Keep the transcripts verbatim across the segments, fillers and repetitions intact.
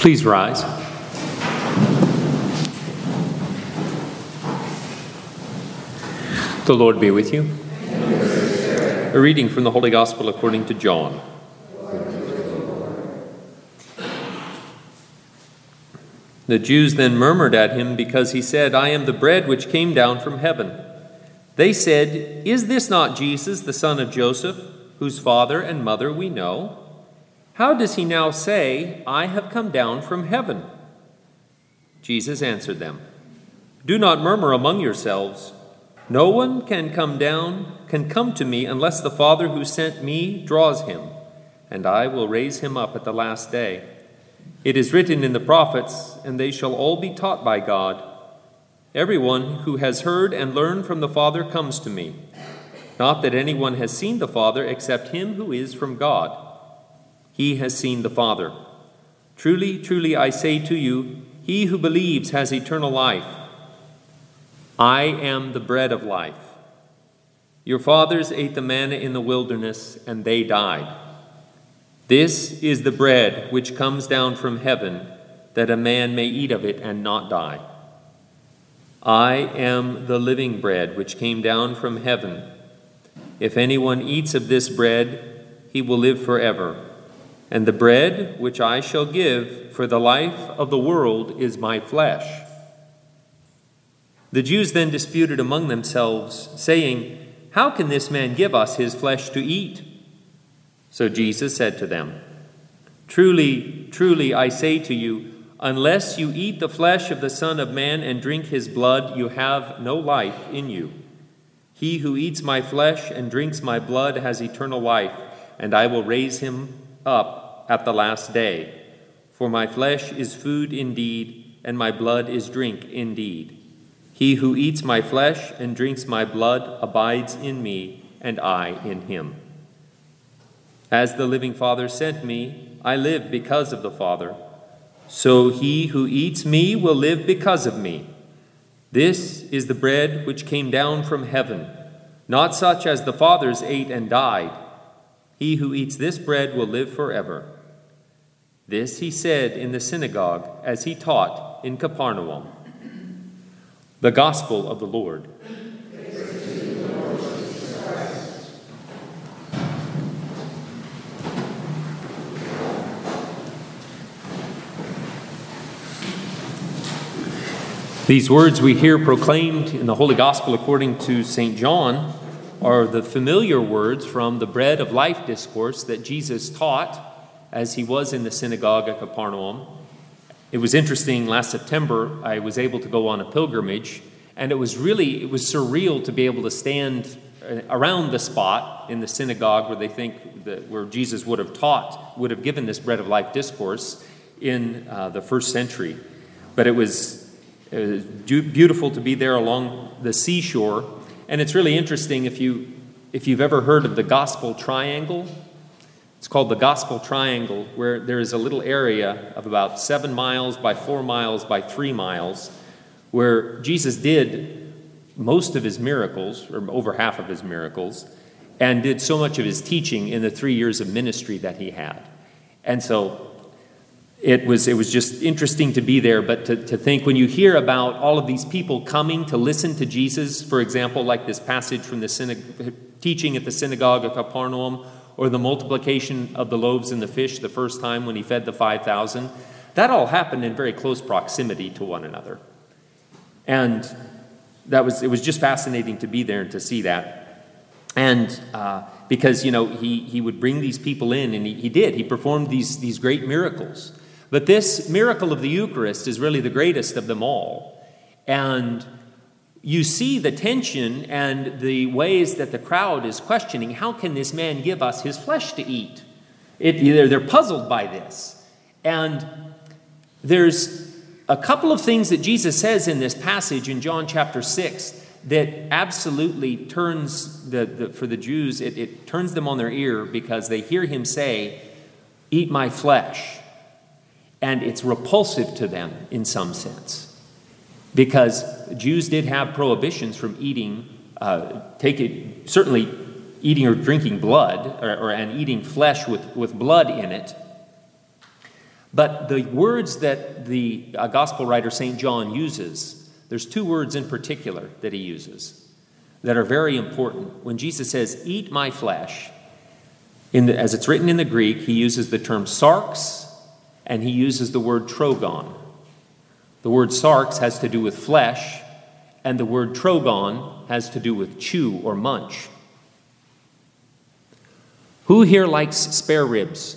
Please rise. The Lord be with you. A reading from the Holy Gospel according to John. The Jews then murmured at him because he said, "I am the bread which came down from heaven." They said, "Is this not Jesus, the son of Joseph, whose father and mother we know? How does he now say, 'I have come down from heaven'?" Jesus answered them, "Do not murmur among yourselves. No one can come down, can come to me unless the Father who sent me draws him, and I will raise him up at the last day. It is written in the prophets, and they shall all be taught by God. Everyone who has heard and learned from the Father comes to me. Not that anyone has seen the Father except him who is from God. He has seen the Father. Truly, truly, I say to you, he who believes has eternal life. I am the bread of life. Your fathers ate the manna in the wilderness, and they died. This is the bread which comes down from heaven, that a man may eat of it and not die. I am the living bread which came down from heaven. If anyone eats of this bread, he will live forever. And the bread which I shall give for the life of the world is my flesh." The Jews then disputed among themselves, saying, "How can this man give us his flesh to eat?" So Jesus said to them, "Truly, truly, I say to you, unless you eat the flesh of the Son of Man and drink his blood, you have no life in you. He who eats my flesh and drinks my blood has eternal life, and I will raise him up at the last day. For my flesh is food indeed, and my blood is drink indeed. He who eats my flesh and drinks my blood abides in me, and I in him. As the living Father sent me, I live because of the Father. So he who eats me will live because of me. This is the bread which came down from heaven, not such as the fathers ate and died. He who eats this bread will live forever." This he said in the synagogue as he taught in Capernaum. The Gospel of the Lord. These words we hear proclaimed in the Holy Gospel according to Saint John are the familiar words from the Bread of Life discourse that Jesus taught as he was in the synagogue at Capernaum. It was interesting, last September I was able to go on a pilgrimage, and it was really, it was surreal to be able to stand around the spot in the synagogue where they think that where Jesus would have taught, would have given this Bread of Life discourse in uh, the first century. But it was It was beautiful to be there along the seashore. And it's really interesting if, you, if you've ever heard of the Gospel Triangle. It's called the Gospel Triangle, where there is a little area of about seven miles by four miles by three miles, where Jesus did most of his miracles, or over half of his miracles, and did so much of his teaching in the three years of ministry that he had. And so It was it was just interesting to be there, but to, to think when you hear about all of these people coming to listen to Jesus, for example, like this passage from the synagogue, teaching at the synagogue of Capernaum, or the multiplication of the loaves and the fish the first time when he fed the five thousand, that all happened in very close proximity to one another. And that was it was just fascinating to be there and to see that. And uh, because, you know, he, he would bring these people in, and he, he did. He performed these, these great miracles. But this miracle of the Eucharist is really the greatest of them all. And you see the tension and the ways that the crowd is questioning, how can this man give us his flesh to eat? It, they're, they're puzzled by this. And there's a couple of things that Jesus says in this passage in John chapter six that absolutely turns, the, the for the Jews, it, it turns them on their ear, because they hear him say, "Eat my flesh." And it's repulsive to them in some sense, because Jews did have prohibitions from eating, uh, take it, certainly eating or drinking blood, or, or and eating flesh with, with blood in it. But the words that the uh, gospel writer Saint John uses, there's two words in particular that he uses that are very important. When Jesus says, "Eat my flesh," in the, as it's written in the Greek, he uses the term sarx, and he uses the word trogon. The word sarx has to do with flesh, and the word trogon has to do with chew or munch. Who here likes spare ribs?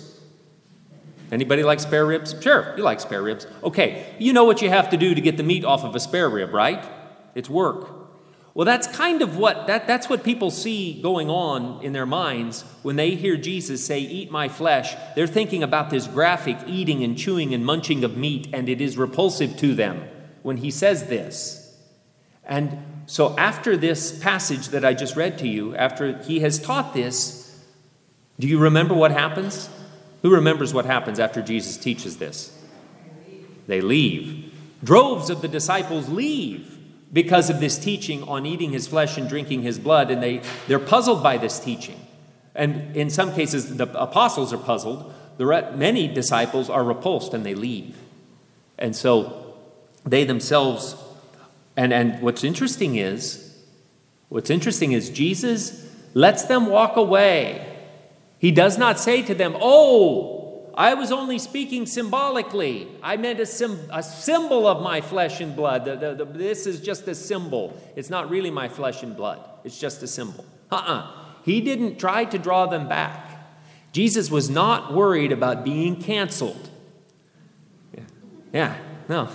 Anybody like spare ribs? Sure, you like spare ribs. Okay, you know what you have to do to get the meat off of a spare rib, right? It's work. Well, that's kind of what, that, that's what people see going on in their minds when they hear Jesus say, "Eat my flesh." They're thinking about this graphic eating and chewing and munching of meat, and it is repulsive to them when he says this. And so after this passage that I just read to you, after he has taught this, do you remember what happens? Who remembers what happens after Jesus teaches this? They leave. Droves of the disciples leave because of this teaching on eating his flesh and drinking his blood, and they, they're puzzled by this teaching. And in some cases, the apostles are puzzled. The re- many disciples are repulsed, and they leave. And so they themselves, and, and what's interesting is, what's interesting is Jesus lets them walk away. He does not say to them, "Oh, I was only speaking symbolically. I meant a, sim- a symbol of my flesh and blood. The, the, the, this is just a symbol. It's not really my flesh and blood. It's just a symbol." Uh-uh. He didn't try to draw them back. Jesus was not worried about being canceled. Yeah, yeah no.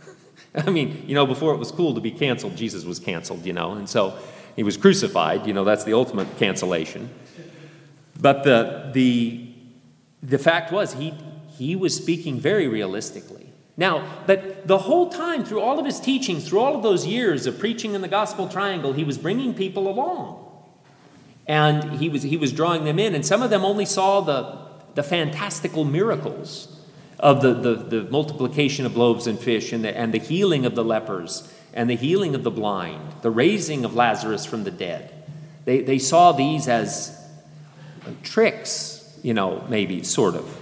I mean, you know, before it was cool to be canceled, Jesus was canceled, you know, and so he was crucified. You know, that's the ultimate cancellation. But the the the fact was he he was speaking very realistically. Now, but the whole time, through all of his teachings, through all of those years of preaching in the gospel triangle, he was bringing people along. And he was he was drawing them in. And some of them only saw the, the fantastical miracles of the, the, the multiplication of loaves and fish, and the, and the healing of the lepers, and the healing of the blind, the raising of Lazarus from the dead. They they saw these as tricks, you know, maybe, sort of.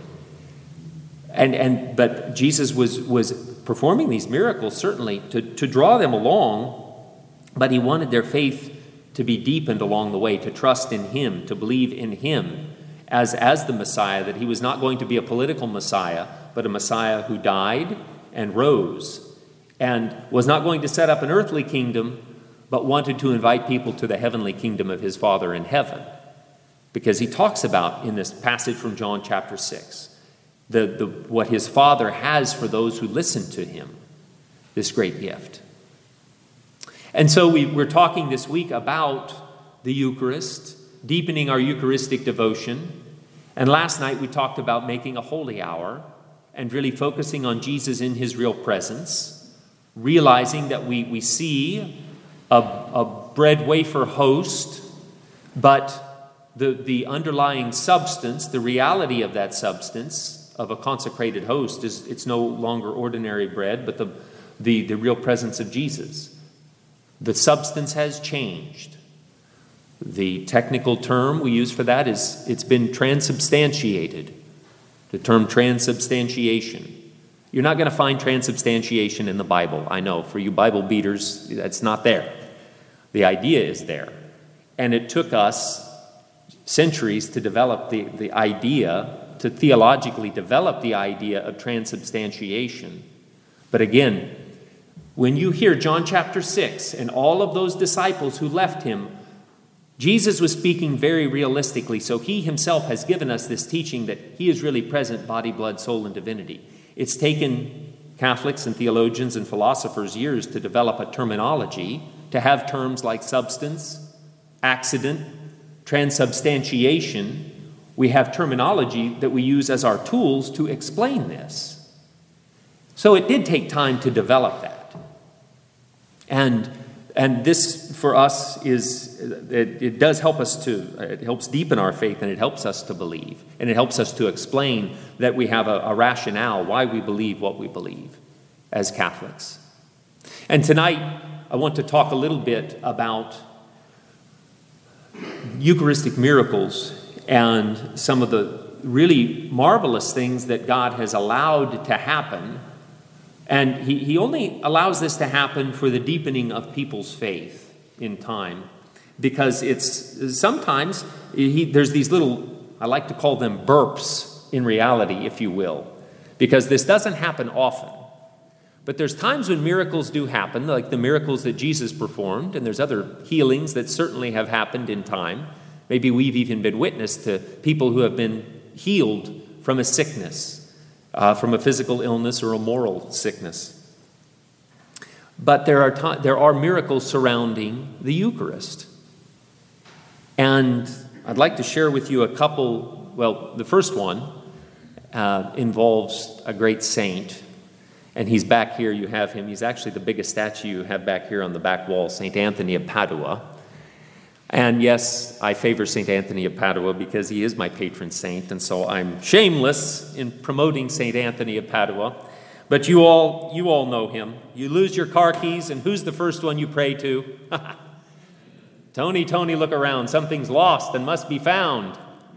And and but Jesus was was performing these miracles, certainly, to, to draw them along, but he wanted their faith to be deepened along the way, to trust in him, to believe in him as, as the Messiah, that he was not going to be a political Messiah, but a Messiah who died and rose, and was not going to set up an earthly kingdom, but wanted to invite people to the heavenly kingdom of his Father in heaven. Because he talks about, in this passage from John chapter six, the, the, what his Father has for those who listen to him, this great gift. And so we, we're talking this week about the Eucharist, deepening our Eucharistic devotion. And last night we talked about making a holy hour and really focusing on Jesus in his real presence, realizing that we, we see a, a bread wafer host, but The, the underlying substance, the reality of that substance of a consecrated host is it's no longer ordinary bread, but the, the, the real presence of Jesus. The substance has changed. The technical term we use for that is it's been transubstantiated. The term transubstantiation. You're not going to find transubstantiation in the Bible. I know, for you Bible beaters, that's not there. The idea is there. And it took us centuries to develop the, the idea, to theologically develop the idea of transubstantiation. But again, when you hear John chapter six and all of those disciples who left him, Jesus was speaking very realistically. So he himself has given us this teaching that he is really present, body, blood, soul, and divinity. It's taken Catholics and theologians and philosophers years to develop a terminology, to have terms like substance, accident, transubstantiation. We have terminology that we use as our tools to explain this. So it did take time to develop that. And and this for us is, it, it does help us to, it helps deepen our faith, and it helps us to believe. And it helps us to explain that we have a, a rationale why we believe what we believe as Catholics. And tonight I want to talk a little bit about Eucharistic miracles and some of the really marvelous things that God has allowed to happen. And he, he only allows this to happen for the deepening of people's faith in time. Because it's sometimes he, there's these little, I like to call them burps in reality, if you will. Because this doesn't happen often. But there's times when miracles do happen, like the miracles that Jesus performed, and there's other healings that certainly have happened in time. Maybe we've even been witness to people who have been healed from a sickness, uh, from a physical illness or a moral sickness. But there are t- there are miracles surrounding the Eucharist. And I'd like to share with you a couple. Well, the first one uh, involves a great saint. And he's back here, you have him. He's actually the biggest statue you have back here on the back wall, Saint Anthony of Padua. And yes, I favor Saint Anthony of Padua because he is my patron saint, and so I'm shameless in promoting Saint Anthony of Padua. But you all, you all know him. You lose your car keys, and who's the first one you pray to? Tony, Tony, look around. Something's lost and must be found.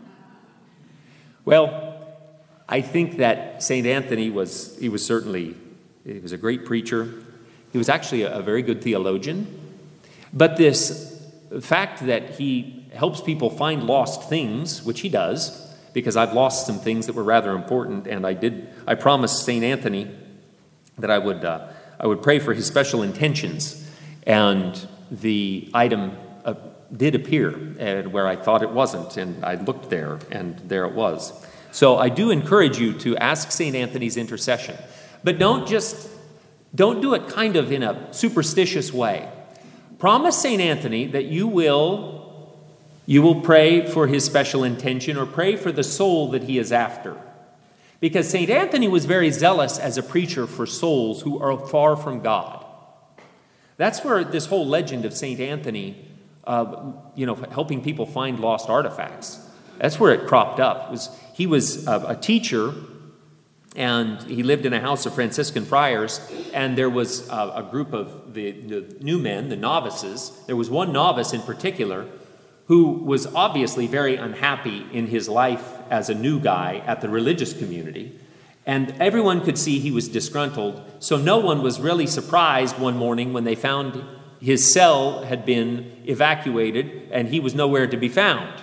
Well, I think that Saint Anthony was, he was certainly, he was a great preacher. He was actually a, a very good theologian. But this fact that he helps people find lost things, which he does, because I've lost some things that were rather important, and I did, I promised Saint Anthony that I would, uh, I would pray for his special intentions, and the item uh, did appear, and where I thought it wasn't, and I looked there, and there it was. So I do encourage you to ask Saint Anthony's intercession. But don't just, don't do it kind of in a superstitious way. Promise Saint Anthony that you will, you will pray for his special intention or pray for the soul that he is after. Because Saint Anthony was very zealous as a preacher for souls who are far from God. That's where this whole legend of Saint Anthony, uh, you know, helping people find lost artifacts, that's where it cropped up. It was, he was a, a teacher, and he lived in a house of Franciscan friars, and there was a, a group of the, the new men, the novices. There was one novice in particular who was obviously very unhappy in his life as a new guy at the religious community, and everyone could see he was disgruntled, so no one was really surprised one morning when they found his cell had been evacuated and he was nowhere to be found.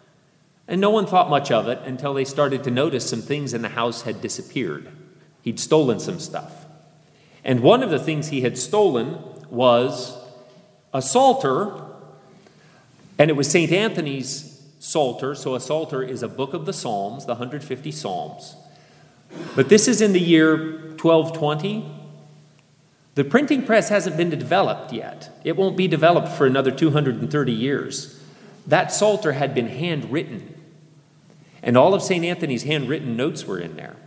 And no one thought much of it until they started to notice some things in the house had disappeared. He'd stolen some stuff. And one of the things he had stolen was a psalter, and it was Saint Anthony's psalter. So a psalter is a book of the Psalms, the one hundred fifty Psalms. But this is in the year twelve twenty. The printing press hasn't been developed yet. It won't be developed for another two hundred thirty years. That psalter had been handwritten. And all of Saint Anthony's handwritten notes were in there.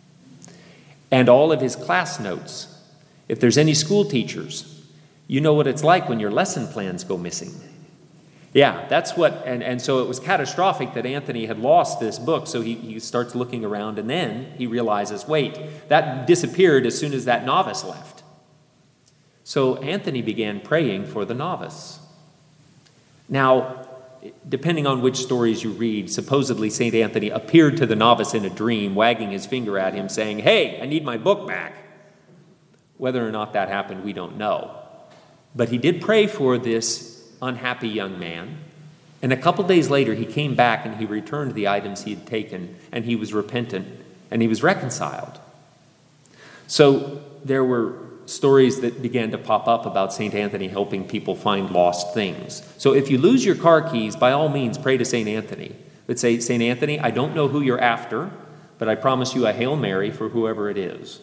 And all of his class notes. If there's any school teachers, you know what it's like when your lesson plans go missing. Yeah, that's what, and, and so it was catastrophic that Anthony had lost this book, so he, he starts looking around, and then he realizes, wait, that disappeared as soon as that novice left. So Anthony began praying for the novice. Now, depending on which stories you read, supposedly Saint Anthony appeared to the novice in a dream, wagging his finger at him, saying, "Hey, I need my book back." Whether or not that happened, we don't know. But he did pray for this unhappy young man, and a couple days later he came back and he returned the items he had taken, and he was repentant, and he was reconciled. So there were stories that began to pop up about Saint Anthony helping people find lost things. So if you lose your car keys, by all means, pray to Saint Anthony. But say, "Saint Anthony, I don't know who you're after, but I promise you a Hail Mary for whoever it is."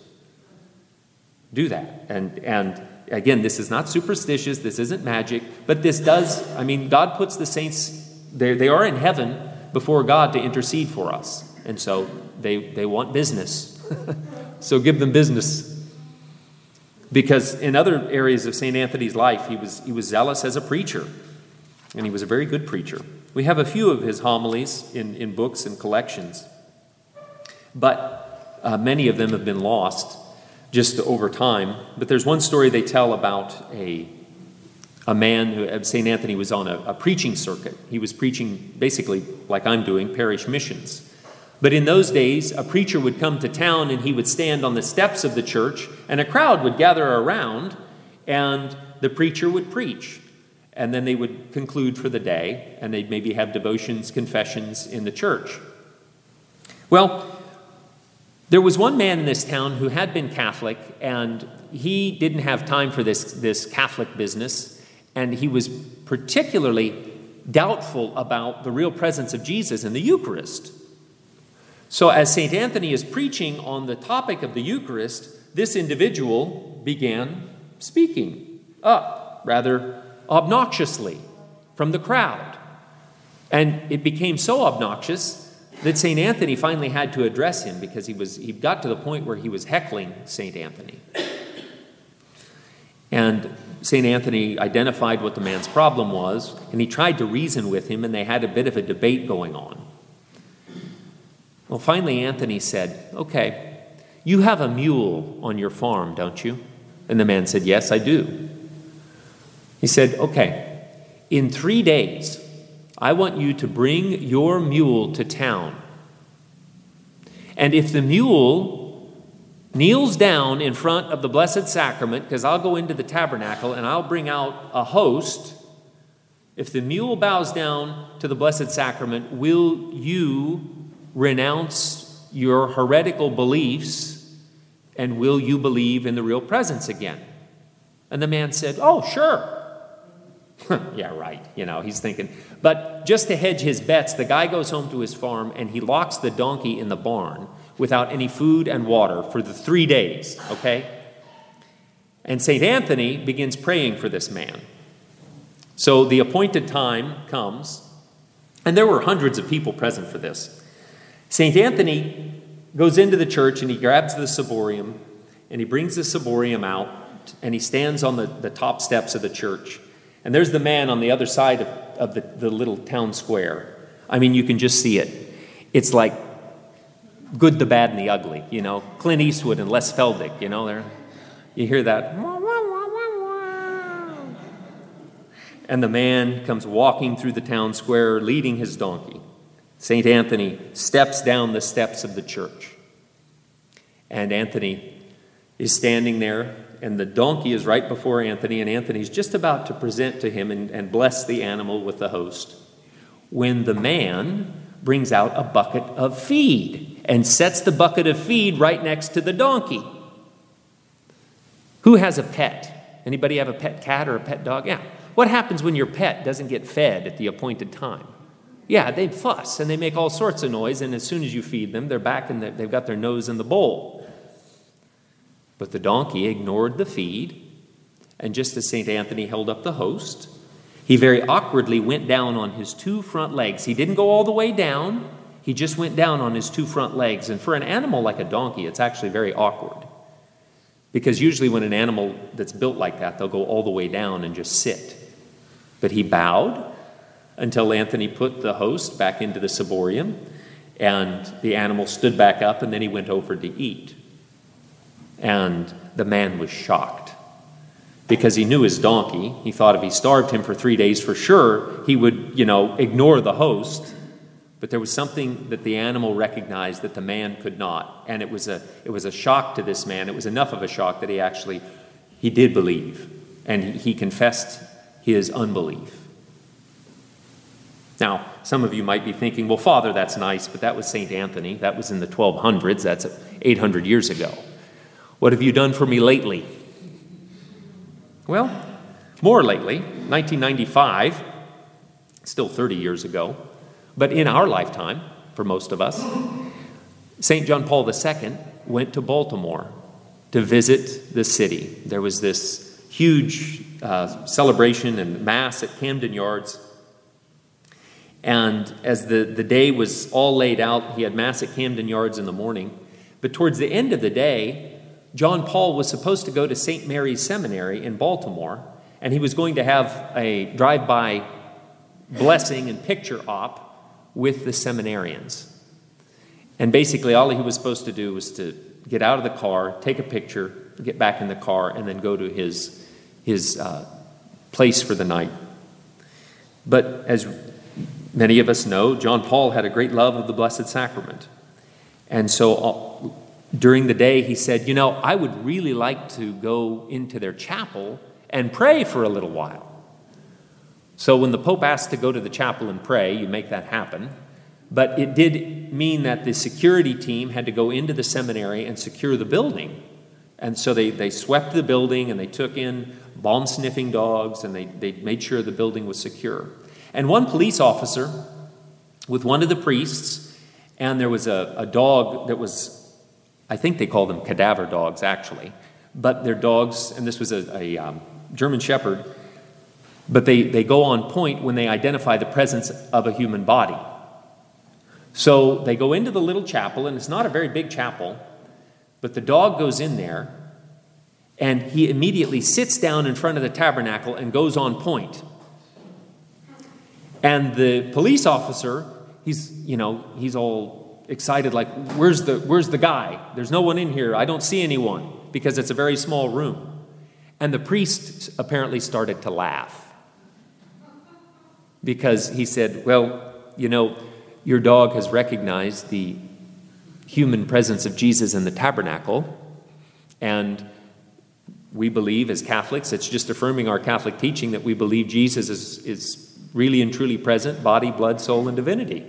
Do that. And, and again, this is not superstitious. This isn't magic. But this does, I mean, God puts the saints, they, they are in heaven before God to intercede for us. And so they, they want business. So give them business. Because in other areas of Saint Anthony's life, he was, he was zealous as a preacher, and he was a very good preacher. We have a few of his homilies in, in books and collections, but uh, many of them have been lost just over time. But there's one story they tell about a, a man who, Saint Anthony was on a, a preaching circuit. He was preaching basically like I'm doing, parish missions. But in those days, a preacher would come to town and he would stand on the steps of the church, and a crowd would gather around, and the preacher would preach. And then they would conclude for the day, and they'd maybe have devotions, confessions in the church. Well, there was one man in this town who had been Catholic, and he didn't have time for this, this Catholic business, and he was particularly doubtful about the real presence of Jesus in the Eucharist. So as Saint Anthony is preaching on the topic of the Eucharist, this individual began speaking up rather obnoxiously from the crowd. And it became so obnoxious that Saint Anthony finally had to address him, because he was he got to the point where he was heckling Saint Anthony. And Saint Anthony identified what the man's problem was, and he tried to reason with him, and they had a bit of a debate going on. Well, finally Anthony said, "Okay, you have a mule on your farm, don't you?" And the man said, "Yes, I do." He said, "Okay, in three days, I want you to bring your mule to town. And if the mule kneels down in front of the Blessed Sacrament, because I'll go into the tabernacle and I'll bring out a host, if the mule bows down to the Blessed Sacrament, will you renounce your heretical beliefs, and will you believe in the real presence again?" And the man said, "Oh, sure." Yeah, right. You know, he's thinking. But just to hedge his bets, the guy goes home to his farm and he locks the donkey in the barn without any food and water for the three days, okay? And Saint Anthony begins praying for this man. So the appointed time comes, and there were hundreds of people present for this. Saint Anthony goes into the church and he grabs the ciborium, and he brings the ciborium out, and he stands on the, the top steps of the church. And there's the man on the other side of, of the, the little town square. I mean, you can just see it. It's like Good, the Bad, and the Ugly, you know. Clint Eastwood and Les Feldick, you know. There, you hear that. And the man comes walking through the town square leading his donkey. Saint Anthony steps down the steps of the church. And Anthony is standing there, and the donkey is right before Anthony, and Anthony's just about to present to him and, and bless the animal with the host, when the man brings out a bucket of feed and sets the bucket of feed right next to the donkey. Who has a pet? Anybody have a pet cat or a pet dog? Yeah. What happens when your pet doesn't get fed at the appointed time? Yeah, they fuss and they make all sorts of noise, and as soon as you feed them, they're back and they've got their nose in the bowl. But the donkey ignored the feed, and just as Saint Anthony held up the host, he very awkwardly went down on his two front legs. He didn't go all the way down. He just went down on his two front legs. And for an animal like a donkey, it's actually very awkward. Because usually when an animal that's built like that, they'll go all the way down and just sit. But he bowed until Anthony put the host back into the ciborium, and the animal stood back up, and then he went over to eat. And the man was shocked, because he knew his donkey. He thought if he starved him for three days for sure, he would, you know, ignore the host. But there was something that the animal recognized that the man could not. And it was a it was a shock to this man. It was enough of a shock that he actually, he did believe. And he, he confessed his unbelief. Now, some of you might be thinking, well, Father, that's nice, but that was Saint Anthony. That was in the twelve hundreds. That's eight hundred years ago. What have you done for me lately? Well, more lately, nineteen ninety-five, still thirty years ago, but in our lifetime, for most of us, Saint John Paul the Second went to Baltimore to visit the city. There was this huge uh, celebration and mass at Camden Yards. And as the, the day was all laid out, he had mass at Camden Yards in the morning. But towards the end of the day, John Paul was supposed to go to Saint Mary's Seminary in Baltimore, and he was going to have a drive-by blessing and picture op with the seminarians. And basically all he was supposed to do was to get out of the car, take a picture, get back in the car, and then go to his, his uh, place for the night. But as many of us know, John Paul had a great love of the Blessed Sacrament. And so uh, during the day, he said, you know, I would really like to go into their chapel and pray for a little while. So when the Pope asked to go to the chapel and pray, you make that happen. But it did mean that the security team had to go into the seminary and secure the building. And so they, they swept the building and they took in bomb-sniffing dogs and they, they made sure the building was secure. And one police officer with one of the priests, and there was a, a dog that was, I think they call them cadaver dogs actually, but they're dogs, and this was a, a um, German Shepherd, but they, they go on point when they identify the presence of a human body. So they go into the little chapel, and it's not a very big chapel, but the dog goes in there, and he immediately sits down in front of the tabernacle and goes on point. And the police officer, he's, you know, he's all excited, like, where's the, where's the guy? There's no one in here. I don't see anyone, because it's a very small room. And the priest apparently started to laugh, because he said, well, you know, your dog has recognized the human presence of Jesus in the tabernacle, and we believe as Catholics, it's just affirming our Catholic teaching that we believe Jesus is, is really and truly present, body, blood, soul, and divinity.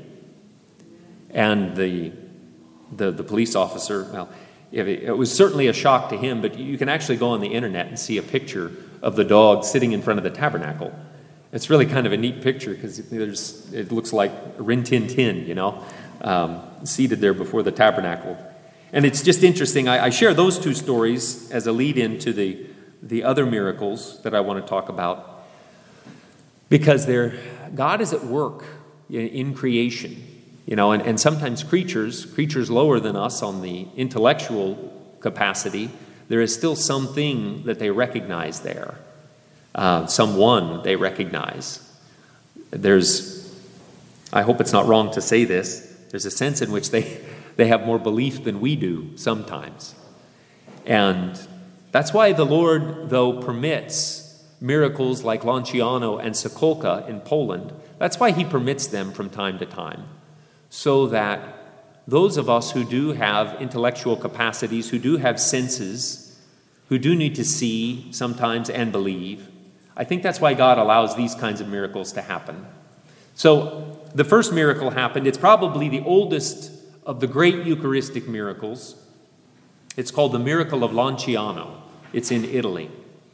And the the, the police officer, well, it, it was certainly a shock to him, but you can actually go on the internet and see a picture of the dog sitting in front of the tabernacle. It's really kind of a neat picture because there's it looks like Rin Tin Tin, you know, um, seated there before the tabernacle. And it's just interesting. I, I share those two stories as a lead-in to the, the other miracles that I want to talk about, because they're, God is at work in, in creation, you know, and, and sometimes creatures, creatures lower than us on the intellectual capacity, there is still something that they recognize there. Uh, someone they recognize. There's, I hope it's not wrong to say this, there's a sense in which they, they have more belief than we do sometimes. And that's why the Lord, though, permits miracles like Lanciano and Sokolka in Poland. That's why he permits them from time to time, so that those of us who do have intellectual capacities, who do have senses, who do need to see sometimes and believe, I think that's why God allows these kinds of miracles to happen. So the first miracle happened. It's probably the oldest of the great Eucharistic miracles. It's called the miracle of Lanciano. It's in Italy.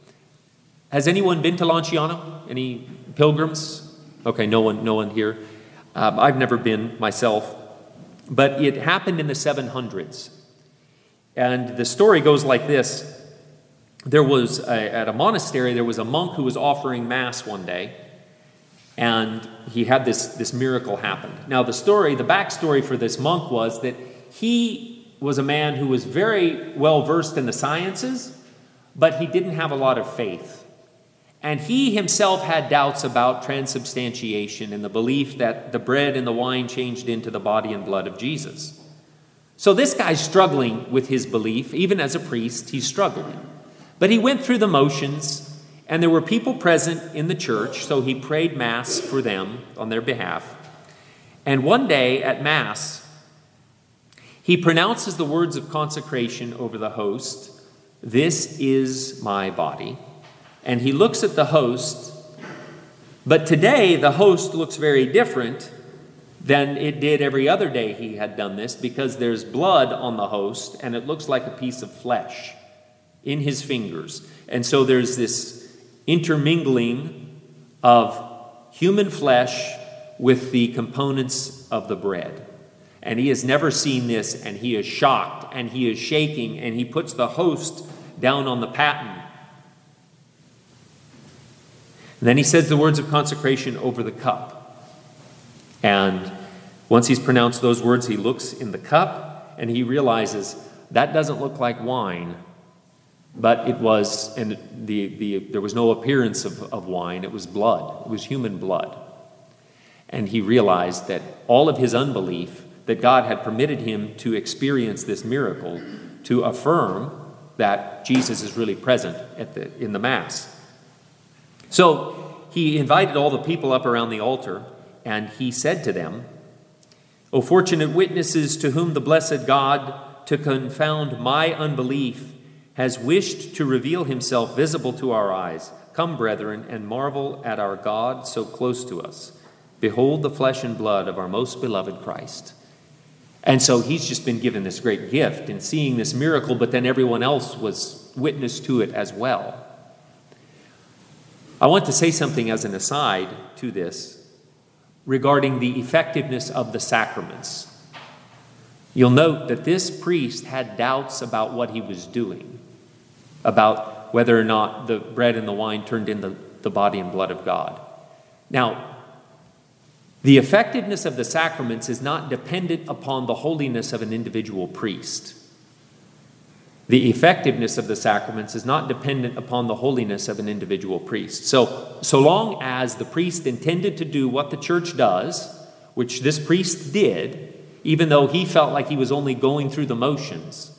Has anyone been to Lanciano? Any pilgrims? Okay, no one, no one here. Um, I've never been myself, but it happened in the seven hundreds. And the story goes like this. There was, a, at a monastery, there was a monk who was offering Mass one day, and he had this, this miracle happen. Now, the story, the backstory for this monk was that he was a man who was very well versed in the sciences, but he didn't have a lot of faith. And he himself had doubts about transubstantiation and the belief that the bread and the wine changed into the body and blood of Jesus. So this guy's struggling with his belief. Even as a priest, he's struggling. But he went through the motions, and there were people present in the church, so he prayed Mass for them on their behalf. And one day at Mass, he pronounces the words of consecration over the host, "This is my body." And he looks at the host, but today the host looks very different than it did every other day he had done this, because there's blood on the host, and it looks like a piece of flesh in his fingers. And so there's this intermingling of human flesh with the components of the bread. And he has never seen this, and he is shocked, and he is shaking, and he puts the host down on the paten. And then he says the words of consecration over the cup. And once he's pronounced those words, he looks in the cup, and he realizes that doesn't look like wine. But it was, and the, the, there was no appearance of, of wine. It was blood. It was human blood. And he realized that all of his unbelief, that God had permitted him to experience this miracle, to affirm that Jesus is really present at the, in the Mass. So he invited all the people up around the altar, and he said to them, O fortunate witnesses, to whom the blessed God, to confound my unbelief, has wished to reveal himself visible to our eyes. Come, brethren, and marvel at our God so close to us. Behold the flesh and blood of our most beloved Christ. And so he's just been given this great gift in seeing this miracle, but then everyone else was witness to it as well. I want to say something as an aside to this regarding the effectiveness of the sacraments. You'll note that this priest had doubts about what he was doing, about whether or not the bread and the wine turned into the body and blood of God. Now, the effectiveness of the sacraments is not dependent upon the holiness of an individual priest. The effectiveness of the sacraments is not dependent upon the holiness of an individual priest. So, so long as the priest intended to do what the church does, which this priest did, even though he felt like he was only going through the motions,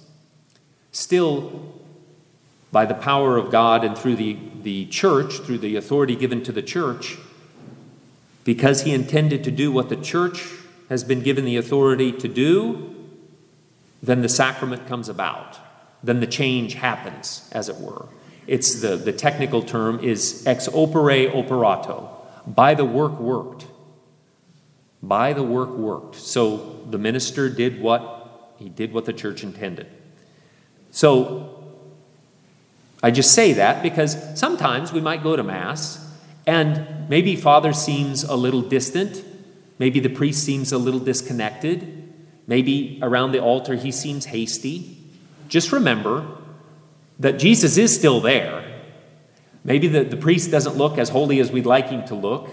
still, by the power of God and through the, the church, through the authority given to the church, because he intended to do what the church has been given the authority to do, then the sacrament comes about. Then the change happens, as it were. It's the, the technical term is ex opere operato, by the work worked. By the work worked. So the minister did what he did what the church intended. So I just say that because sometimes we might go to Mass and maybe Father seems a little distant. Maybe the priest seems a little disconnected. Maybe around the altar he seems hasty. Just remember that Jesus is still there. Maybe the, the priest doesn't look as holy as we'd like him to look,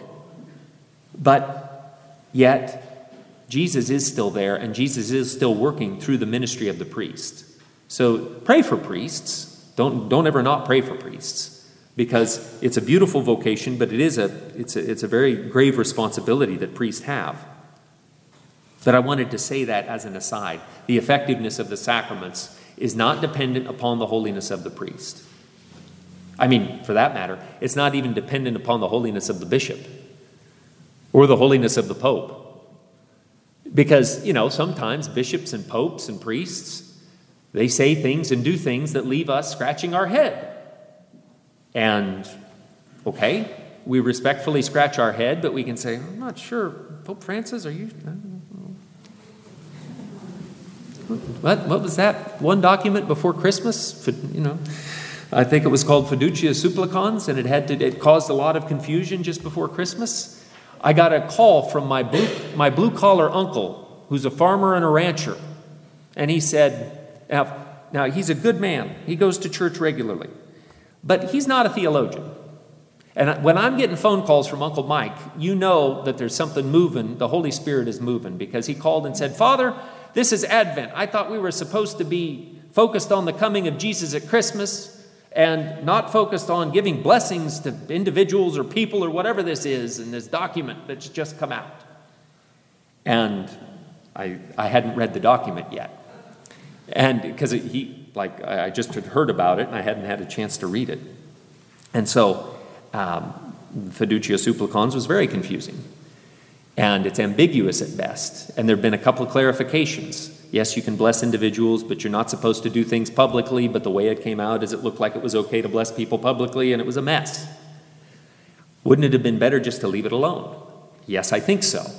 but yet Jesus is still there, and Jesus is still working through the ministry of the priest. So pray for priests. Don't, don't ever not pray for priests, because it's a beautiful vocation, but it is a it's a, it's a very grave responsibility that priests have. But I wanted to say that as an aside. The effectiveness of the sacraments is not dependent upon the holiness of the priest. I mean, for that matter, it's not even dependent upon the holiness of the bishop or the holiness of the pope. Because, you know, sometimes bishops and popes and priests, they say things and do things that leave us scratching our head. And, okay, we respectfully scratch our head, but we can say, I'm not sure, Pope Francis, are you... What, what was that one document before Christmas? You know, I think it was called Fiducia Supplicans, and it had to, it caused a lot of confusion just before Christmas. I got a call from my blue, my blue-collar uncle, who's a farmer and a rancher, and he said, now, now he's a good man. He goes to church regularly, but he's not a theologian. And when I'm getting phone calls from Uncle Mike, you know that there's something moving. The Holy Spirit is moving, because he called and said, Father, this is Advent. I thought we were supposed to be focused on the coming of Jesus at Christmas and not focused on giving blessings to individuals or people or whatever this is in this document that's just come out. And I I hadn't read the document yet. And because he, like, I just had heard about it and I hadn't had a chance to read it. And so um, Fiducia Supplicans was very confusing. And it's ambiguous at best. And there have been a couple of clarifications. Yes, you can bless individuals, but you're not supposed to do things publicly. But the way it came out is it looked like it was okay to bless people publicly, and it was a mess. Wouldn't it have been better just to leave it alone? Yes, I think so.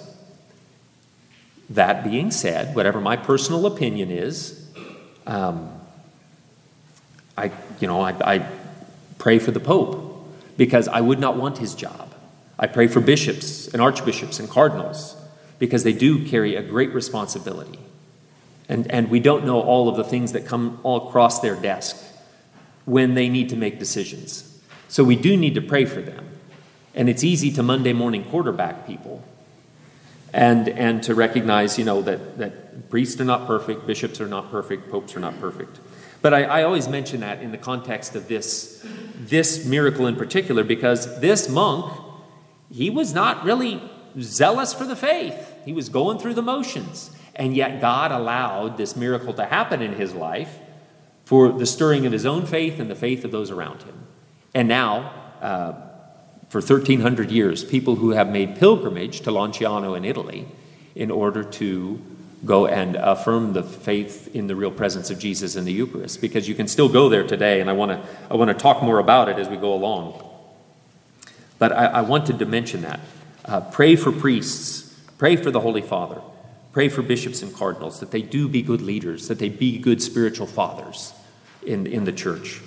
That being said, whatever my personal opinion is, um, I, you know, I, I pray for the Pope, because I would not want his job. I pray for bishops and archbishops and cardinals, because they do carry a great responsibility. And, and we don't know all of the things that come all across their desk when they need to make decisions. So we do need to pray for them. And it's easy to Monday morning quarterback people and, and to recognize, you know, that, that priests are not perfect, bishops are not perfect, popes are not perfect. But I, I always mention that in the context of this, this miracle in particular, because this monk, he was not really zealous for the faith. He was going through the motions. And yet God allowed this miracle to happen in his life for the stirring of his own faith and the faith of those around him. And now, uh, for thirteen hundred years, people who have made pilgrimage to Lanciano in Italy in order to go and affirm the faith in the real presence of Jesus in the Eucharist, because you can still go there today, and I want to I want to talk more about it as we go along. But I, I wanted to mention that. Uh, pray for priests, pray for the Holy Father, pray for bishops and cardinals, that they do be good leaders, that they be good spiritual fathers in, in the church.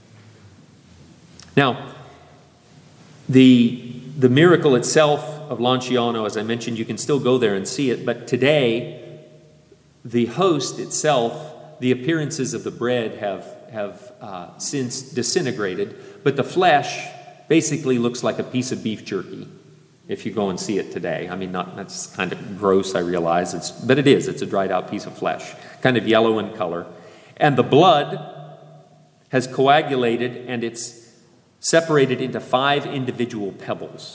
Now, the, the miracle itself of Lanciano, as I mentioned, you can still go there and see it, but today, the host itself, the appearances of the bread have, have uh, since disintegrated, but the flesh basically looks like a piece of beef jerky if you go and see it today. I mean, not that's kind of gross, I realize, it's, but it is. It's a dried out piece of flesh, kind of yellow in color. And the blood has coagulated, and it's separated into five individual pebbles.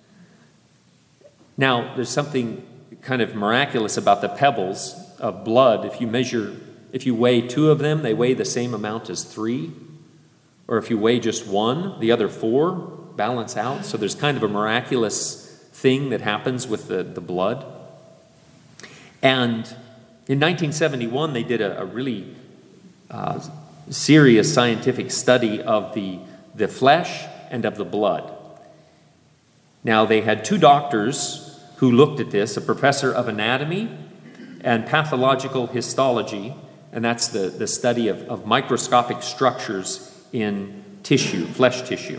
Now, there's something kind of miraculous about the pebbles of blood. If you measure, if you weigh two of them, they weigh the same amount as three. Or if you weigh just one, the other four balance out. So there's kind of a miraculous thing that happens with the, the blood. And in nineteen seventy-one, they did a, a really uh, serious scientific study of the, the flesh and of the blood. Now, they had two doctors who looked at this, a professor of anatomy and pathological histology, and that's the, the study of, of microscopic structures in tissue, flesh tissue.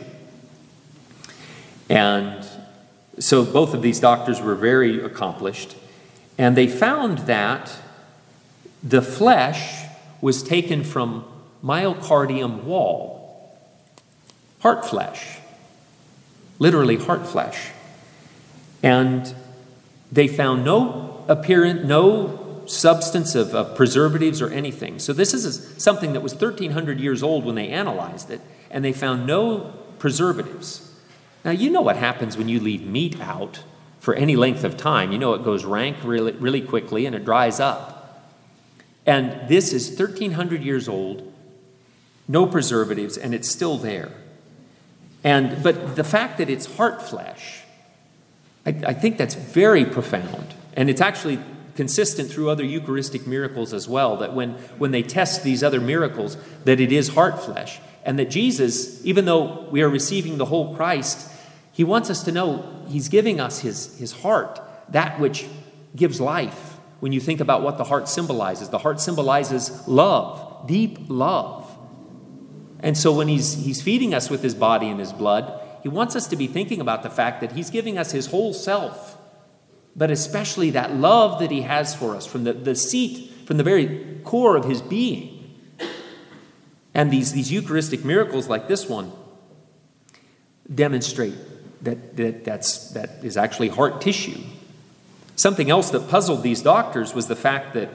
And so both of these doctors were very accomplished, and they found that the flesh was taken from myocardium wall, heart flesh, literally heart flesh. And they found no appearance, no substance of, of preservatives or anything. So this is something that was thirteen hundred years old when they analyzed it, and they found no preservatives. Now, you know what happens when you leave meat out for any length of time. You know it goes rank really, really quickly, and it dries up. And this is thirteen hundred years old, no preservatives, and it's still there. And but the fact that it's heart flesh, I, I think that's very profound. And it's actually consistent through other Eucharistic miracles as well, that when, when they test these other miracles, that it is heart flesh. And that Jesus, even though we are receiving the whole Christ, he wants us to know he's giving us his, his heart, that which gives life. When you think about what the heart symbolizes, the heart symbolizes love, deep love. And so when he's, he's feeding us with his body and his blood, he wants us to be thinking about the fact that he's giving us his whole self, but especially that love that he has for us from the, the seat, from the very core of his being. And these, these Eucharistic miracles like this one demonstrate that, that that's, that is actually heart tissue. Something else that puzzled these doctors was the fact that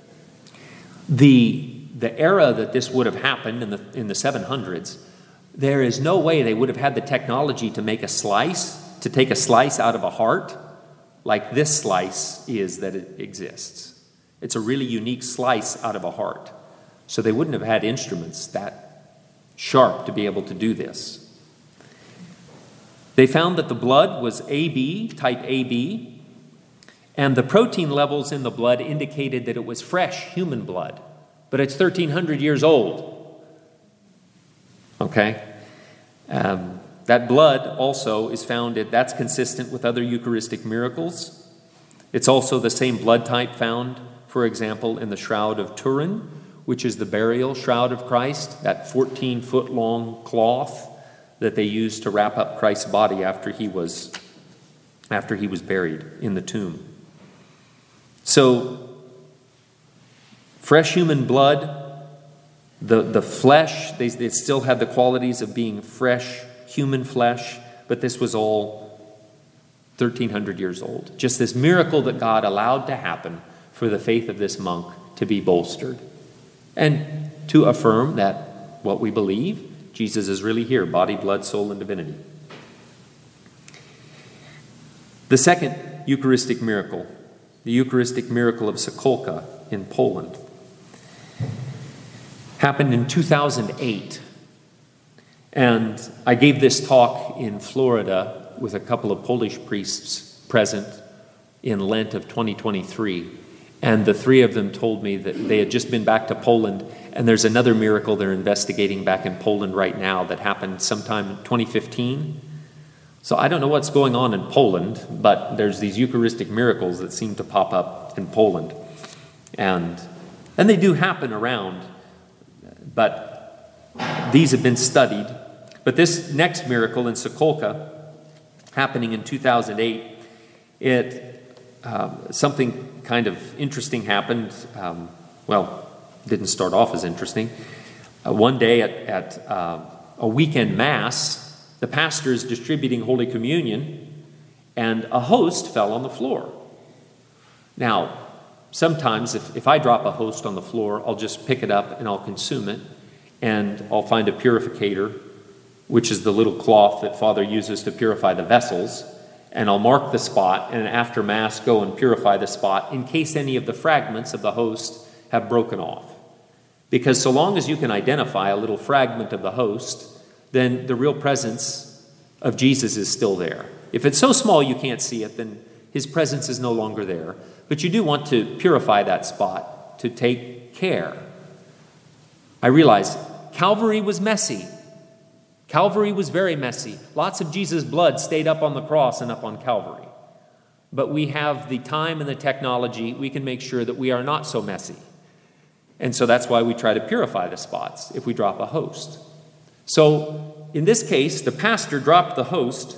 the, the era that this would have happened in the, in the seven hundreds, there is no way they would have had the technology to make a slice, to take a slice out of a heart like this slice is that it exists. It's a really unique slice out of a heart. So they wouldn't have had instruments that sharp to be able to do this. They found that the blood was A B, type A B, and the protein levels in the blood indicated that it was fresh human blood, but it's thirteen hundred years old. Okay? Um, that blood also is found, at, that's consistent with other Eucharistic miracles. It's also the same blood type found, for example, in the Shroud of Turin, which is the burial shroud of Christ, that fourteen-foot-long cloth that they used to wrap up Christ's body after he was, after he was buried in the tomb. So, fresh human blood, the, the flesh, they, they still had the qualities of being fresh human flesh, but this was all thirteen hundred years old. Just this miracle that God allowed to happen for the faith of this monk to be bolstered. And to affirm that what we believe, Jesus is really here, body, blood, soul, and divinity. The second Eucharistic miracle, the Eucharistic miracle of Sokolka in Poland, happened in two thousand eight. And I gave this talk in Florida with a couple of Polish priests present in Lent of twenty twenty-three. And the three of them told me that they had just been back to Poland, and there's another miracle they're investigating back in Poland right now that happened sometime in twenty fifteen. So I don't know what's going on in Poland, but there's these Eucharistic miracles that seem to pop up in Poland. And, and they do happen around, but these have been studied. But this next miracle in Sokolka, happening in two thousand eight, it um, something kind of interesting happened. Um, well, didn't start off as interesting. Uh, one day at, at uh, a weekend mass, the pastor is distributing Holy Communion, and a host fell on the floor. Now, sometimes if, if I drop a host on the floor, I'll just pick it up and I'll consume it, and I'll find a purificator, which is the little cloth that Father uses to purify the vessels, and I'll mark the spot, and after Mass go and purify the spot in case any of the fragments of the host have broken off. Because so long as you can identify a little fragment of the host, then the real presence of Jesus is still there. If it's so small you can't see it, then his presence is no longer there. But you do want to purify that spot, to take care. I realize Calvary was messy. Calvary was very messy. Lots of Jesus' blood stayed up on the cross and up on Calvary. But we have the time and the technology. We can make sure that we are not so messy. And so that's why we try to purify the spots if we drop a host. So in this case, the pastor dropped the host,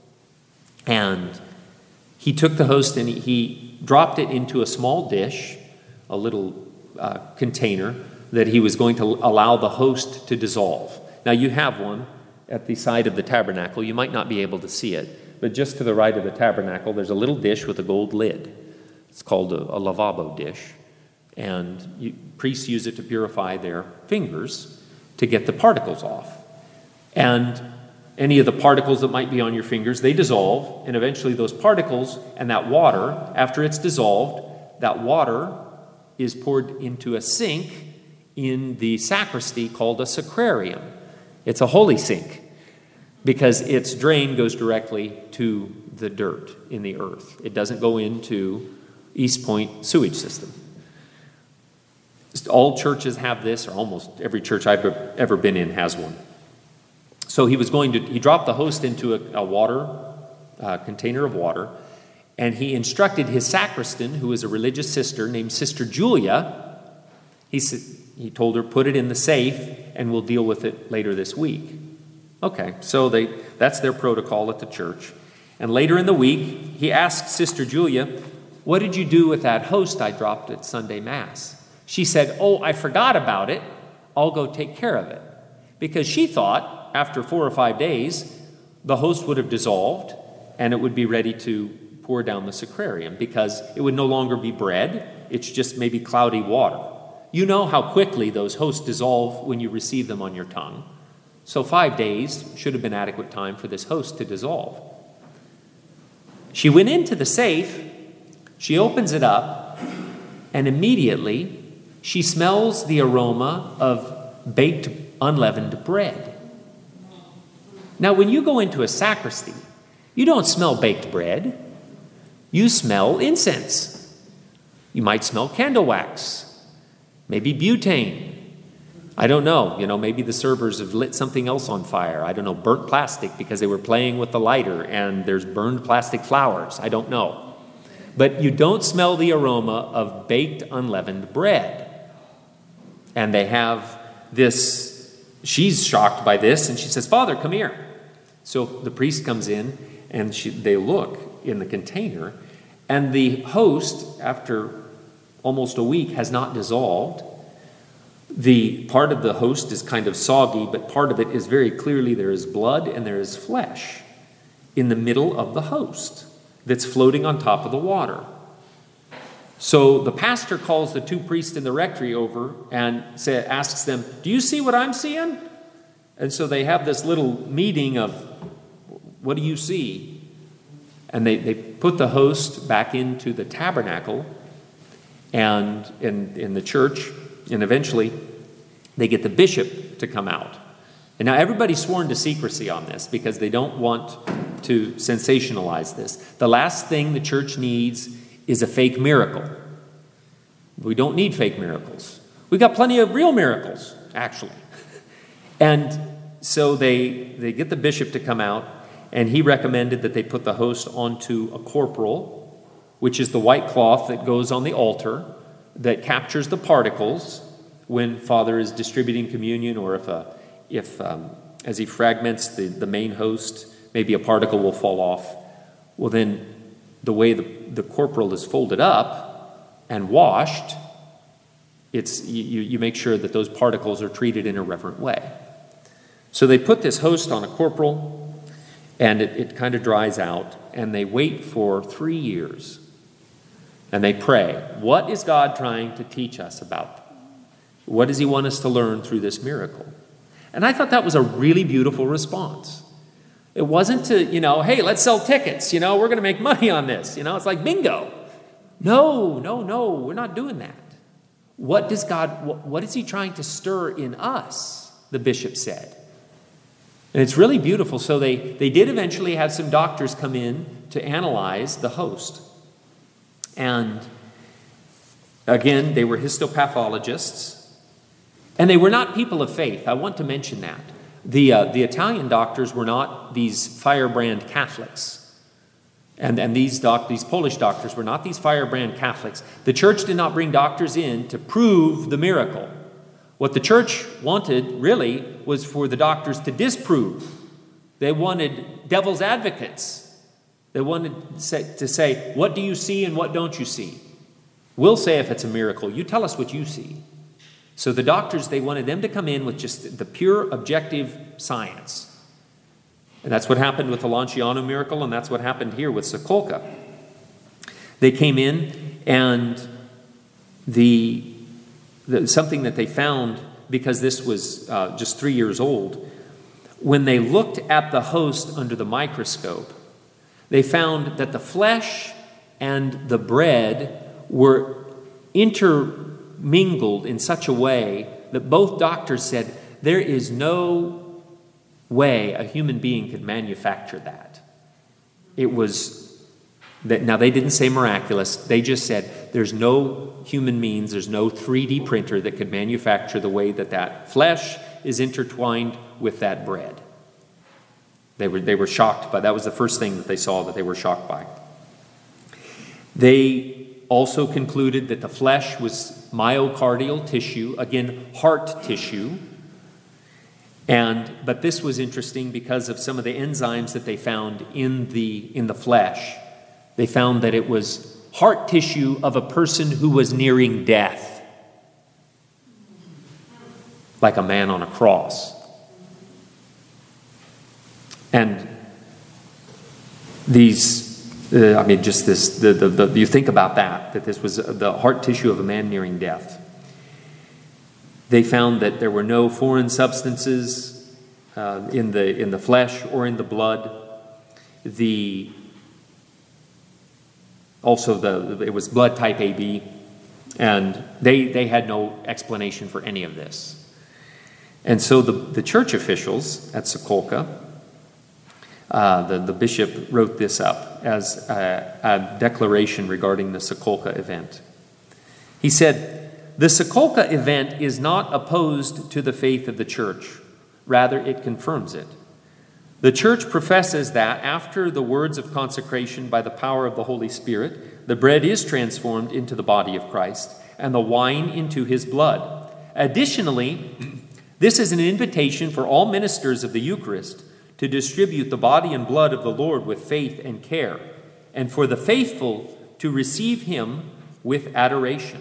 and he took the host and he, he dropped it into a small dish, a little uh, container that he was going to allow the host to dissolve. Now you have one at the side of the tabernacle. You might not be able to see it, but just to the right of the tabernacle, there's a little dish with a gold lid. It's called a, a lavabo dish, and you, priests use it to purify their fingers to get the particles off. And any of the particles that might be on your fingers, they dissolve, and eventually those particles and that water, after it's dissolved, that water is poured into a sink in the sacristy called a sacrarium. It's a holy sink because its drain goes directly to the dirt in the earth. It doesn't go into East Point sewage system. All churches have this, or almost every church I've ever been in has one. So he was going to, he dropped the host into a, a water, uh, container of water, and he instructed his sacristan, who is a religious sister named Sister Julia. He said, He told her, put it in the safe, and we'll deal with it later this week. Okay, so they that's their protocol at the church. And later in the week, he asked Sister Julia, what did you do with that host I dropped at Sunday Mass? She said, oh, I forgot about it. I'll go take care of it. Because she thought, after four or five days, the host would have dissolved, and it would be ready to pour down the sacrarium, because it would no longer be bread. It's just maybe cloudy water. You know how quickly those hosts dissolve when you receive them on your tongue. So five days should have been adequate time for this host to dissolve. She went into the safe, she opens it up, and immediately she smells the aroma of baked unleavened bread. Now, when you go into a sacristy, you don't smell baked bread. You smell incense. You might smell candle wax. Maybe butane. I don't know. You know, maybe the servers have lit something else on fire. I don't know, burnt plastic because they were playing with the lighter and there's burned plastic flowers. I don't know. But you don't smell the aroma of baked unleavened bread. And they have this, she's shocked by this, and she says, Father, come here. So the priest comes in, and she, they look in the container, and the host, after almost a week, has not dissolved. The part of the host is kind of soggy, but part of it is very clearly there is blood and there is flesh in the middle of the host that's floating on top of the water. So the pastor calls the two priests in the rectory over and say, asks them, do you see what I'm seeing? And so they have this little meeting of, what do you see? And they, they put the host back into the tabernacle and in, in the church, and eventually they get the bishop to come out. And now everybody's sworn to secrecy on this because they don't want to sensationalize this. The last thing the church needs is a fake miracle. We don't need fake miracles. We've got plenty of real miracles, actually. And so they, they get the bishop to come out, and he recommended that they put the host onto a corporal, which is the white cloth that goes on the altar that captures the particles when Father is distributing communion, or if, a, if um, as he fragments the, the main host, maybe a particle will fall off. Well, then the way the, the corporal is folded up and washed, it's you, you make sure that those particles are treated in a reverent way. So they put this host on a corporal, and it, it kind of dries out, and they wait for three years. And they pray, what is God trying to teach us about? What does he want us to learn through this miracle? And I thought that was a really beautiful response. It wasn't to, you know, hey, let's sell tickets. You know, we're going to make money on this. You know, it's like bingo. No, no, no, we're not doing that. What does God, what, what is he trying to stir in us? The bishop said. And it's really beautiful. So they, they did eventually have some doctors come in to analyze the host. And again, they were histopathologists. And they were not people of faith. I want to mention that. The, uh, the Italian doctors were not these firebrand Catholics. And, and these, doc, these Polish doctors were not these firebrand Catholics. The church did not bring doctors in to prove the miracle. What the church wanted, really, was for the doctors to disprove. They wanted devil's advocates. They wanted to say, what do you see and what don't you see? We'll say if it's a miracle. You tell us what you see. So the doctors, they wanted them to come in with just the pure objective science. And that's what happened with the Lanciano miracle, and that's what happened here with Sokolka. They came in, and the, the something that they found, because this was uh, just three years old, when they looked at the host under the microscope, they found that the flesh and the bread were intermingled in such a way that both doctors said there is no way a human being could manufacture that. It was that, now they didn't say miraculous, they just said there's no human means, there's no three D printer that could manufacture the way that that flesh is intertwined with that bread. They were, they were shocked by, that was the first thing that they saw that they were shocked by. They also concluded that the flesh was myocardial tissue, again, heart tissue. And, but this was interesting because of some of the enzymes that they found in the, in the flesh. They found that it was heart tissue of a person who was nearing death. Like a man on a cross. And these, uh, I mean, just this, the, the, the, you think about that, that this was the heart tissue of a man nearing death. They found that there were no foreign substances uh, in the in the flesh or in the blood. The also the it was blood type A B, and they they had no explanation for any of this. And so the the church officials at Sokolka, uh, the the bishop wrote this up as a, a declaration regarding the Sokolka event. He said, the Sokolka event is not opposed to the faith of the church. Rather, it confirms it. The church professes that after the words of consecration by the power of the Holy Spirit, the bread is transformed into the body of Christ and the wine into his blood. Additionally, this is an invitation for all ministers of the Eucharist to distribute the body and blood of the Lord with faith and care, and for the faithful to receive him with adoration.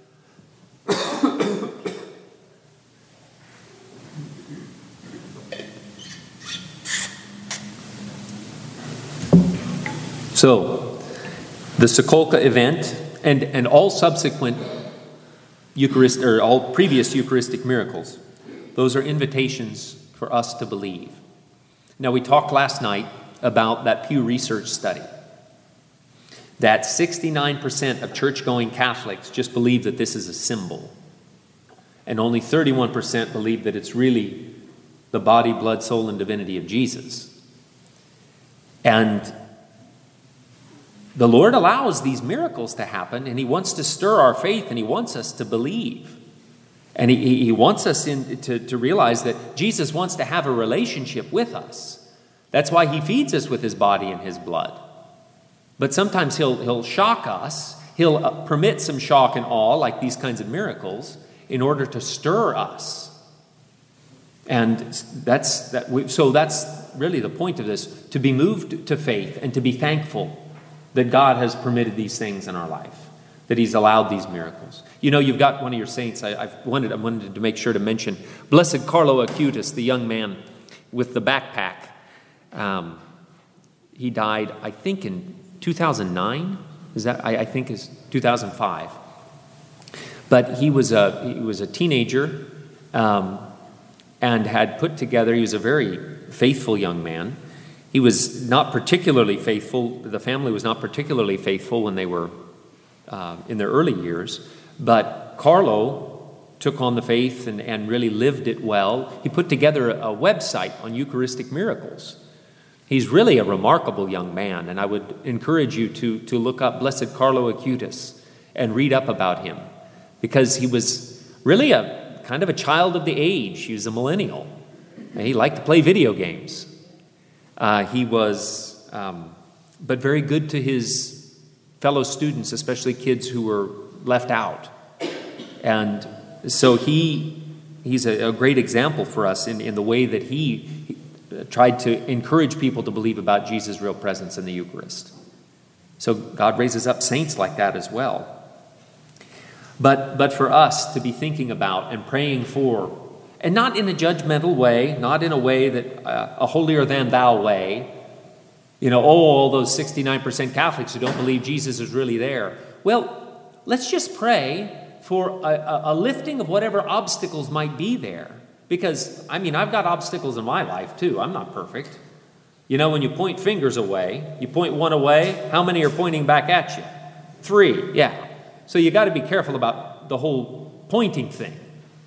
So, the Sokolka event and, and all subsequent Eucharist or all previous Eucharistic miracles, those are invitations for us to believe. Now, we talked last night about that Pew Research study, that sixty-nine percent of church-going Catholics just believe that this is a symbol, and only thirty-one percent believe that it's really the body, blood, soul, and divinity of Jesus. And the Lord allows these miracles to happen, and he wants to stir our faith, and he wants us to believe. And he, he wants us in, to, to realize that Jesus wants to have a relationship with us. That's why he feeds us with his body and his blood. But sometimes he'll, he'll shock us. He'll uh, permit some shock and awe, like these kinds of miracles, in order to stir us. And that's that. We, so that's really the point of this, to be moved to faith and to be thankful that God has permitted these things in our life, that he's allowed these miracles. You know, you've got one of your saints, I, I've wanted, I wanted to make sure to mention, Blessed Carlo Acutis, the young man with the backpack. Um, he died, I think, in two thousand nine. Is that, I, I think is two thousand five. But he was a, he was a teenager um, and had put together, he was a very faithful young man. He was not particularly faithful. The family was not particularly faithful when they were uh, in their early years. But Carlo took on the faith and, and really lived it well. He put together a, a website on Eucharistic miracles. He's really a remarkable young man, and I would encourage you to, to look up Blessed Carlo Acutis and read up about him, because he was really a kind of a child of the age. He was a millennial, and he liked to play video games. Uh, he was, um, but very good to his fellow students, especially kids who were left out. And so he he's a, a great example for us in, in the way that he, he tried to encourage people to believe about Jesus' real presence in the Eucharist. So God raises up saints like that as well. But, but for us to be thinking about and praying for, and not in a judgmental way, not in a way that uh, a holier-than-thou way, you know, oh, all those sixty-nine percent Catholics who don't believe Jesus is really there. Well, let's just pray for a, a, a lifting of whatever obstacles might be there. Because, I mean, I've got obstacles in my life, too. I'm not perfect. You know, when you point fingers away, you point one away, how many are pointing back at you? Three, yeah. So you got to be careful about the whole pointing thing.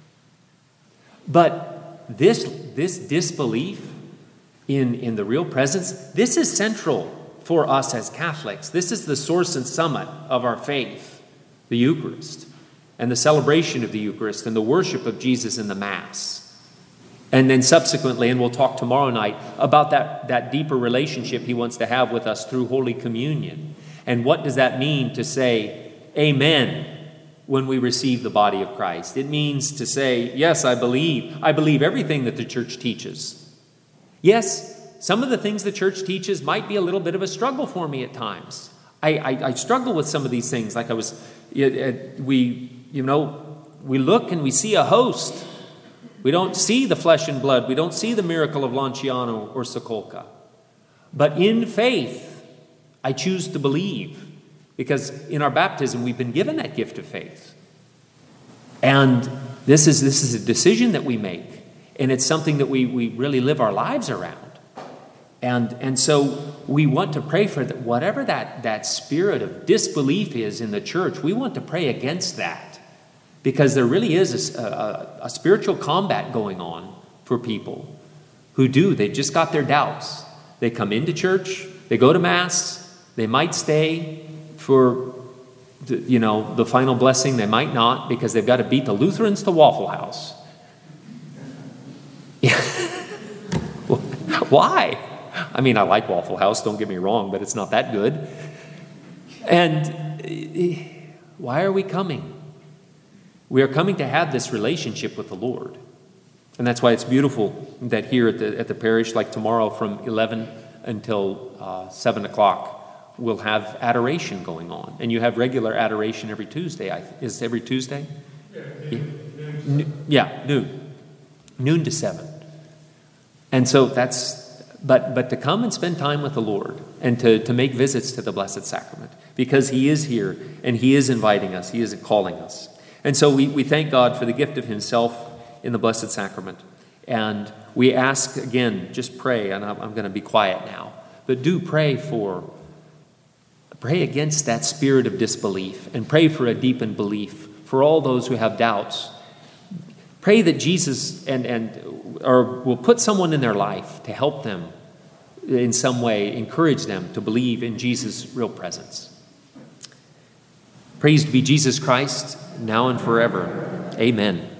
But this, this disbelief in, in the real presence, this is central for us as Catholics. This is the source and summit of our faith, the Eucharist, and the celebration of the Eucharist, and the worship of Jesus in the Mass. And then subsequently, and we'll talk tomorrow night, about that, that deeper relationship he wants to have with us through Holy Communion. And what does that mean to say amen when we receive the body of Christ? It means to say, yes, I believe. I believe everything that the church teaches. Yes, some of the things the church teaches might be a little bit of a struggle for me at times. I, I, I struggle with some of these things. Like I was, it, it, we, you know, we look and we see a host. We don't see the flesh and blood. We don't see the miracle of Lanciano or Sokolka. But in faith, I choose to believe. Because in our baptism, we've been given that gift of faith. And this is, this is a decision that we make. And it's something that we, we really live our lives around. And, and so we want to pray for that. Whatever that, that spirit of disbelief is in the church, we want to pray against that. Because there really is a, a, a spiritual combat going on for people who do. They've just got their doubts. They come into church, they go to Mass, they might stay for, the, you know, the final blessing. They might not, because they've got to beat the Lutherans to Waffle House. Why? I mean, I like Waffle House, don't get me wrong, but it's not that good. And why are we coming? We are coming to have this relationship with the Lord. And that's why it's beautiful that here at the, at the parish, like tomorrow from eleven until uh, seven o'clock, we'll have adoration going on. And you have regular adoration every Tuesday. I, is it every Tuesday? Yeah, yeah. noon, noon, yeah, noon. Noon to seven. And so that's, but but to come and spend time with the Lord and to, to make visits to the Blessed Sacrament, because he is here and he is inviting us, he is calling us. And so we, we thank God for the gift of himself in the Blessed Sacrament. And we ask, again, just pray, and I'm, I'm going to be quiet now, but do pray for, pray against that spirit of disbelief, and pray for a deepened belief for all those who have doubts. Pray that Jesus and, and or will put someone in their life to help them in some way encourage them to believe in Jesus' real presence. Praised be Jesus Christ, now and forever. Amen.